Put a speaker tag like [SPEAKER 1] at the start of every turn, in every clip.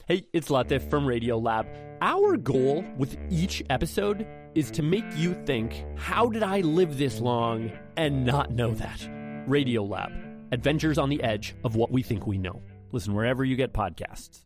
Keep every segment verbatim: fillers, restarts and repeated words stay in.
[SPEAKER 1] Hey, it's Latif from Radiolab. Our goal with each episode is to make you think, how did I live this long and not know that? Radiolab, adventures on the edge of what we think we know. Listen wherever you get podcasts.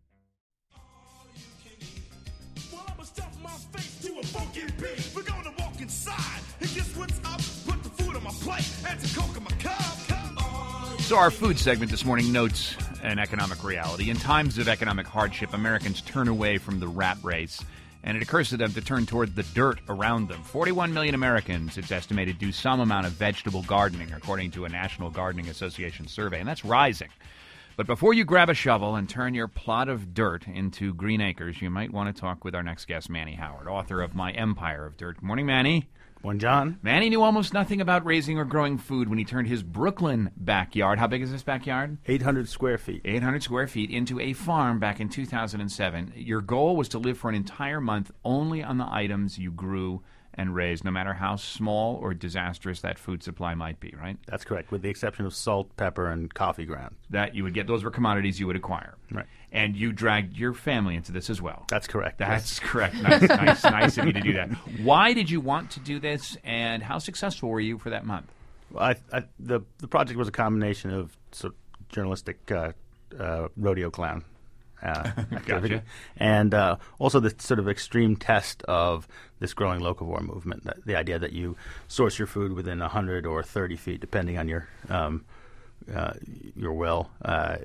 [SPEAKER 2] So our food segment this morning notes an economic reality. In times of economic hardship, Americans turn away from the rat race, and it occurs to them to turn toward the dirt around them. forty-one million Americans, it's estimated, do some amount of vegetable gardening, according to a National Gardening Association survey, and that's rising. But before you grab a shovel and turn your plot of dirt into green acres, you might want to talk with our next guest, Manny Howard, author of My Empire of Dirt. Good morning, Manny.
[SPEAKER 3] Morning, John.
[SPEAKER 2] Manny knew almost nothing about raising or growing food when he turned his Brooklyn backyard — how big is this backyard?
[SPEAKER 3] eight hundred square feet.
[SPEAKER 2] eight hundred square feet — into a farm back in two thousand seven. Your goal was to live for an entire month only on the items you grew and raised, no matter how small or disastrous that food supply might be, right?
[SPEAKER 3] That's correct, with the exception of salt, pepper, and coffee ground.
[SPEAKER 2] That you would get, those were commodities you would acquire.
[SPEAKER 3] Right.
[SPEAKER 2] And you dragged your family into this as well.
[SPEAKER 3] That's correct.
[SPEAKER 2] That's
[SPEAKER 3] yes.
[SPEAKER 2] correct. Nice, nice, nice of you to do that. Why did you want to do this, and how successful were you for that month?
[SPEAKER 3] Well, I, I, the the project was a combination of sort of journalistic uh, uh, rodeo clown uh, activity,
[SPEAKER 2] Gotcha.
[SPEAKER 3] and uh, also the sort of extreme test of this growing locavore movement. That, the idea that you source your food within one hundred or thirty feet, depending on your um, uh, your will, uh,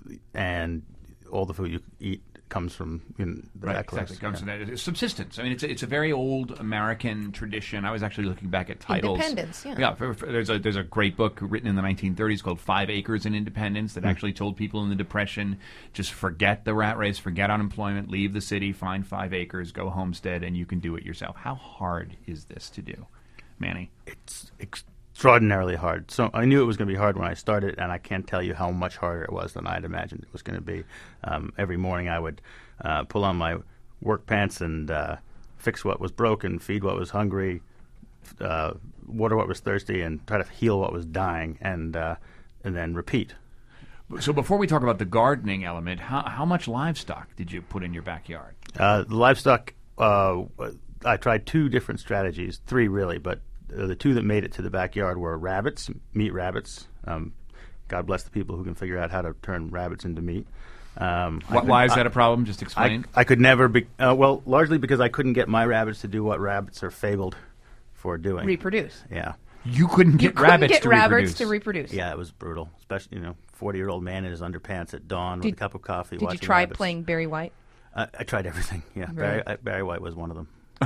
[SPEAKER 3] and all the food you eat comes from you know, the
[SPEAKER 2] Right,
[SPEAKER 3] that close.
[SPEAKER 2] exactly. Comes
[SPEAKER 3] Yeah.
[SPEAKER 2] from that. It's subsistence. I mean, it's a, it's a very old American tradition. I was actually looking back at titles.
[SPEAKER 4] Independence, yeah.
[SPEAKER 2] Yeah, for, for, there's a there's a great book written in the nineteen thirties called Five Acres in Independence that
[SPEAKER 3] Mm.
[SPEAKER 2] actually told people in the Depression, just forget the rat race, forget unemployment, leave the city, find five acres, go homestead, and you can do it yourself. How hard is this to do, Manny?
[SPEAKER 3] It's extraordinarily hard. So I knew it was going to be hard when I started, and I can't tell you how much harder it was than I'd imagined it was going to be. Um, every morning I would uh, pull on my work pants and uh, fix what was broken, feed what was hungry, uh, water what was thirsty, and try to heal what was dying, and uh, and then repeat.
[SPEAKER 2] So before we talk about the gardening element, how how much livestock did you put in your backyard?
[SPEAKER 3] Uh, the livestock, uh, I tried two different strategies, three really, but uh, the two that made it to the backyard were rabbits, meat rabbits. Um, God bless the people who can figure out how to turn rabbits into meat. Um,
[SPEAKER 2] Why, why is that a problem? Just explain.
[SPEAKER 3] I, I could never be, uh, well, largely because I couldn't get my rabbits to do what rabbits are fabled for doing.
[SPEAKER 4] Reproduce.
[SPEAKER 3] Yeah.
[SPEAKER 2] You couldn't get
[SPEAKER 4] you couldn't
[SPEAKER 2] rabbits
[SPEAKER 4] get
[SPEAKER 2] to
[SPEAKER 4] rabbits
[SPEAKER 2] reproduce.
[SPEAKER 4] to reproduce.
[SPEAKER 3] Yeah, it was brutal. Especially, you know, forty-year-old man in his underpants at dawn
[SPEAKER 4] Did-
[SPEAKER 3] with a cup of coffee
[SPEAKER 4] Did you
[SPEAKER 3] watching
[SPEAKER 4] try
[SPEAKER 3] rabbits.
[SPEAKER 4] playing Barry White?
[SPEAKER 3] Uh, I tried everything, yeah.
[SPEAKER 4] Really?
[SPEAKER 3] Barry, uh, Barry White was one of them.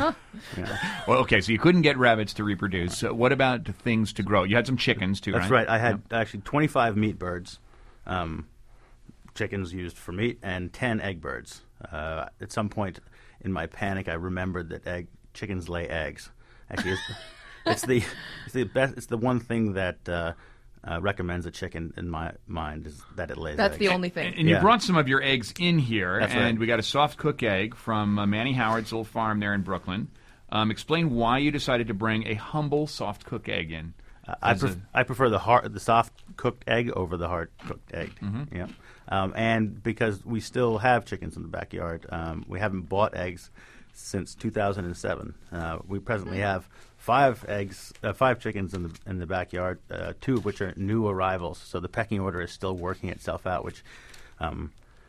[SPEAKER 3] Yeah.
[SPEAKER 2] Well, okay, so you couldn't get rabbits to reproduce. So what about things to grow? You had some chickens, too,
[SPEAKER 3] That's right. I had actually twenty-five meat birds, um, chickens used for meat, and ten egg birds. Uh, at some point in my panic, I remembered that egg chickens lay eggs. Actually, it's, it's the it's the best. It's the one thing that uh, uh, recommends a chicken in my mind is that it lays
[SPEAKER 4] That's
[SPEAKER 3] eggs.
[SPEAKER 4] the only thing.
[SPEAKER 2] And, and you
[SPEAKER 3] Yeah.
[SPEAKER 2] brought some of your eggs in here,
[SPEAKER 3] That's
[SPEAKER 2] and
[SPEAKER 3] right.
[SPEAKER 2] we got a soft cook egg from uh, Manny Howard's little farm there in Brooklyn. Um, explain why you decided to bring a humble soft cook egg in.
[SPEAKER 3] Uh, I,
[SPEAKER 2] as
[SPEAKER 3] pref-
[SPEAKER 2] a-
[SPEAKER 3] I prefer the hard, the soft cooked egg over the hard cooked egg.
[SPEAKER 2] Mm-hmm.
[SPEAKER 3] Yeah, um, and because we still have chickens in the backyard, um, we haven't bought eggs since two thousand seven. Uh, we presently have five eggs, uh, five chickens in the in the backyard, uh, two of which are new arrivals. So the pecking order is still working itself out, which um,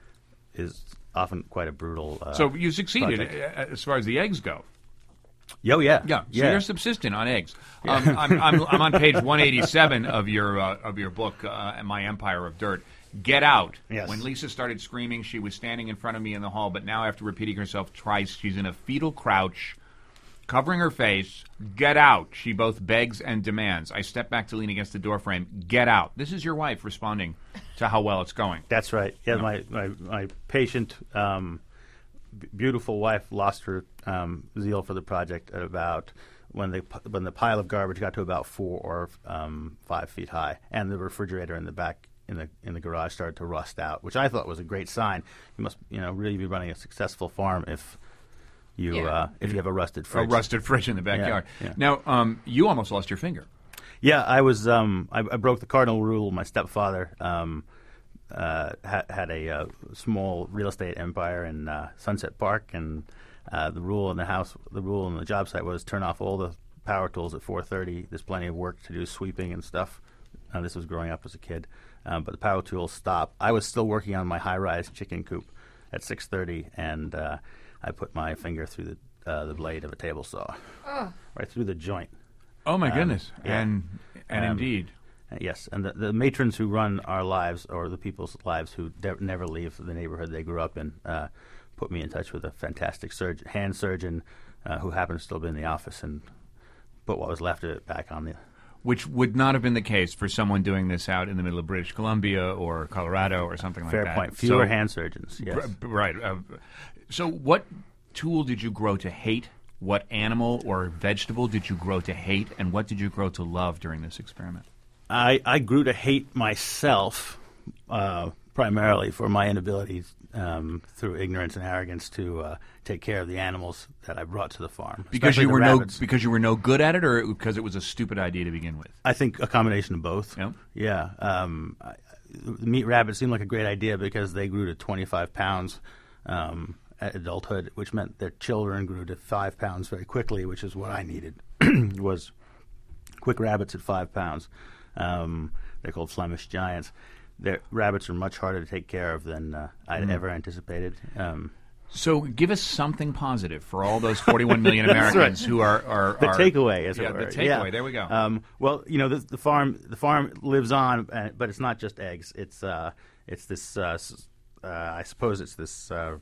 [SPEAKER 3] is often quite a brutal. Uh,
[SPEAKER 2] so you succeeded
[SPEAKER 3] project.
[SPEAKER 2] uh, as far as the eggs go.
[SPEAKER 3] Yo, yeah,
[SPEAKER 2] Yeah, so
[SPEAKER 3] yeah.
[SPEAKER 2] you're subsistent on eggs. Um, I'm, I'm, I'm on page one eighty-seven of your uh, of your book, uh, My Empire of Dirt. Get out.
[SPEAKER 3] Yes.
[SPEAKER 2] When Lisa started screaming, she was standing in front of me in the hall, but now after repeating herself twice, she's in a fetal crouch, covering her face. Get out, she both begs and demands. I step back to lean against the doorframe. Get out. This is your wife responding to how well it's going.
[SPEAKER 3] That's right. Yeah,
[SPEAKER 2] Yeah.
[SPEAKER 3] my my, my patient, um, b- beautiful wife lost her um, zeal for the project at about when the p- when the pile of garbage got to about four or um, five feet high, and the refrigerator in the back in the in the garage started to rust out, which I thought was a great sign. You must you know really be running a successful farm if you
[SPEAKER 4] Yeah.
[SPEAKER 3] uh, if you have a rusted fridge.
[SPEAKER 2] A rusted fridge in the backyard.
[SPEAKER 3] Yeah, yeah.
[SPEAKER 2] Now, um, you almost lost your finger.
[SPEAKER 3] Yeah, I was. Um, I, I broke the cardinal rule. My stepfather um, uh, ha- had a uh, small real estate empire in uh, Sunset Park, and uh, the rule in the house, the rule in the job site was turn off all the power tools at four thirty. There's plenty of work to do, sweeping and stuff. Uh, this was growing up as a kid, um, but the power tools stopped. I was still working on my high-rise chicken coop at six thirty, and uh, I put my finger through the uh, the blade of a table saw, oh. right through the joint.
[SPEAKER 2] Oh my
[SPEAKER 3] um,
[SPEAKER 2] goodness!
[SPEAKER 3] Yeah.
[SPEAKER 2] And and
[SPEAKER 3] um,
[SPEAKER 2] indeed.
[SPEAKER 3] Yes, and the, the matrons who run our lives, or the people's lives who de- never leave the neighborhood they grew up in, uh, put me in touch with a fantastic surgeon, hand surgeon uh, who happens to still be in the office and put what was left of it back on the...
[SPEAKER 2] Which would not have been the case for someone doing this out in the middle of British Columbia or Colorado or something like
[SPEAKER 3] Fair
[SPEAKER 2] that.
[SPEAKER 3] Fair point. Fewer
[SPEAKER 2] so,
[SPEAKER 3] hand surgeons, yes.
[SPEAKER 2] R- right. Uh, so what tool did you grow to hate? What animal or vegetable did you grow to hate? And what did you grow to love during this experiment?
[SPEAKER 3] I, I grew to hate myself uh, primarily for my inability um, through ignorance and arrogance to uh, take care of the animals that I brought to the farm.
[SPEAKER 2] Because you
[SPEAKER 3] the
[SPEAKER 2] were
[SPEAKER 3] rabbits.
[SPEAKER 2] no because you were no good at it, or because it was a stupid idea to begin with?
[SPEAKER 3] I think a combination of both.
[SPEAKER 2] Yep.
[SPEAKER 3] Yeah. Um, I, the meat rabbits seemed like a great idea because they grew to twenty-five pounds um, at adulthood, which meant their children grew to five pounds very quickly, which is what I needed. was quick rabbits at five pounds. Um, they're called Flemish giants. Their rabbits are much harder to take care of than uh, I'd mm. ever anticipated. Um,
[SPEAKER 2] so give us something positive for all those forty-one million Americans
[SPEAKER 3] right.
[SPEAKER 2] who are, are,
[SPEAKER 3] the
[SPEAKER 2] are
[SPEAKER 3] takeaway, as
[SPEAKER 2] yeah,
[SPEAKER 3] it were.
[SPEAKER 2] The takeaway.
[SPEAKER 3] Yeah.
[SPEAKER 2] There we go.
[SPEAKER 3] Um, well, you know, the, the farm the farm lives on, uh, but it's not just eggs. It's uh, it's this. Uh, uh, I suppose it's this. Uh,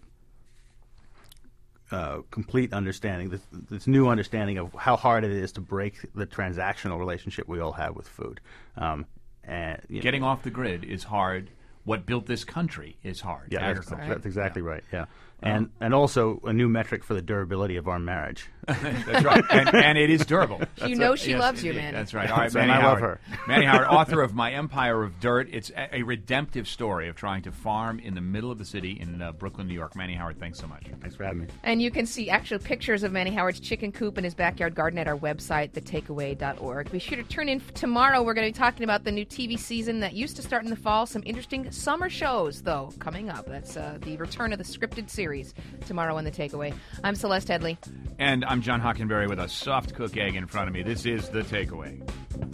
[SPEAKER 3] Uh, complete understanding, this, this new understanding of how hard it is to break the transactional relationship we all have with food. Um, and you
[SPEAKER 2] Getting
[SPEAKER 3] know,
[SPEAKER 2] off the grid is hard. What built this country is hard.
[SPEAKER 3] Yeah,
[SPEAKER 2] Agriculture.
[SPEAKER 3] that's, that's exactly
[SPEAKER 2] yeah.
[SPEAKER 3] right. Yeah, and um, and also a new metric for the durability of our marriage.
[SPEAKER 2] That's right, and, and it is durable.
[SPEAKER 4] That's you know right. she yes,
[SPEAKER 2] indeed.
[SPEAKER 4] loves you, Manny.
[SPEAKER 2] That's right. All right,
[SPEAKER 3] so
[SPEAKER 2] Manny
[SPEAKER 3] I
[SPEAKER 2] Howard.
[SPEAKER 3] love her.
[SPEAKER 2] Manny Howard, author of My Empire of Dirt. It's a, a redemptive story of trying to farm in the middle of the city in uh, Brooklyn, New York. Manny Howard, thanks so much.
[SPEAKER 3] Thanks for having me.
[SPEAKER 4] And you can see actual pictures of Manny Howard's chicken coop in his backyard garden at our website, the takeaway dot org. Be sure to tune in tomorrow. We're going to be talking about the new T V season that used to start in the fall. Some interesting summer shows, though, coming up. That's uh, the return of the scripted series tomorrow on The Takeaway. I'm Celeste Headley.
[SPEAKER 2] And I'm John Hockenberry with a soft cook egg in front of me. This is The Takeaway.